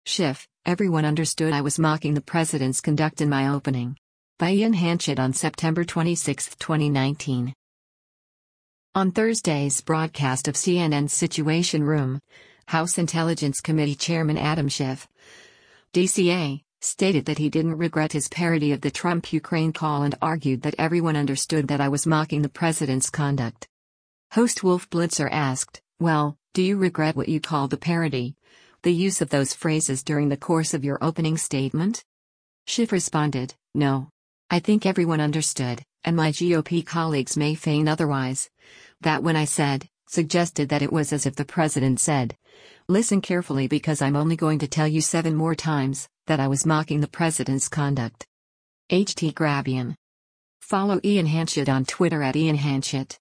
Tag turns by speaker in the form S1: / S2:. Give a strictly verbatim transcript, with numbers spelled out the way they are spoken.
S1: Schiff, everyone understood I was mocking the president's conduct in my opening. By Ian Hanchett on September twenty-sixth, twenty nineteen. On Thursday's broadcast of C N N's Situation Room, House Intelligence Committee Chairman Adam Schiff, D C A, stated that he didn't regret his parody of the Trump-Ukraine call and argued that everyone understood that I was mocking the president's conduct. Host Wolf Blitzer asked, "Well, do you regret what you called the parody? The use of those phrases during the course of your opening statement?" Schiff responded, "No. I think everyone understood, and my G O P colleagues may feign otherwise. That when I said, suggested that it was as if the president said, 'Listen carefully because I'm only going to tell you seven more times,' that I was mocking the president's conduct." H T Grabian. Follow Ian Hanchett on Twitter at Ian Hanchett.